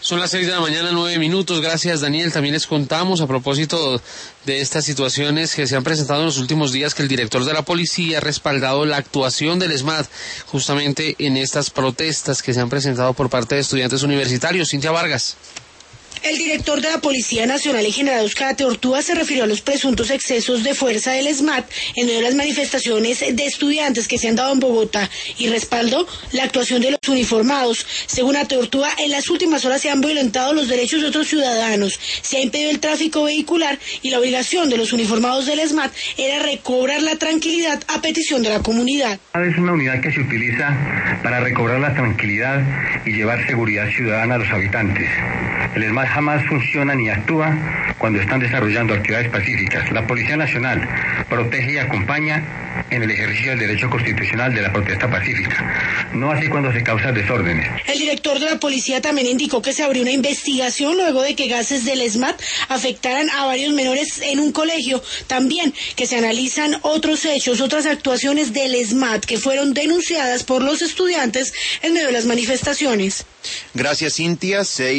Son las 6 de la mañana, 9 minutos. Gracias, Daniel. También les contamos, a propósito de estas situaciones que se han presentado en los últimos días, que el director de la policía ha respaldado la actuación del ESMAD justamente en estas protestas que se han presentado por parte de estudiantes universitarios. Cintia Vargas. El director de la Policía Nacional, el general Óscar Ateortúa, se refirió a los presuntos excesos de fuerza del ESMAD en medio de las manifestaciones de estudiantes que se han dado en Bogotá y respaldó la actuación de los uniformados. Según Ateortúa, en las últimas horas se han violentado los derechos de otros ciudadanos, se ha impedido el tráfico vehicular y la obligación de los uniformados del ESMAD era recobrar la tranquilidad a petición de la comunidad. Es una unidad que se utiliza para recobrar la tranquilidad y llevar seguridad ciudadana a los habitantes. El ESMAD jamás funciona ni actúa cuando están desarrollando actividades pacíficas. La Policía Nacional protege y acompaña en el ejercicio del derecho constitucional de la protesta pacífica, no así cuando se causan desórdenes. El director de la policía también indicó que se abrió una investigación luego de que gases del ESMAD afectaran a varios menores en un colegio. También que se analizan otros hechos, otras actuaciones del ESMAD que fueron denunciadas por los estudiantes en medio de las manifestaciones. Gracias, Cintia.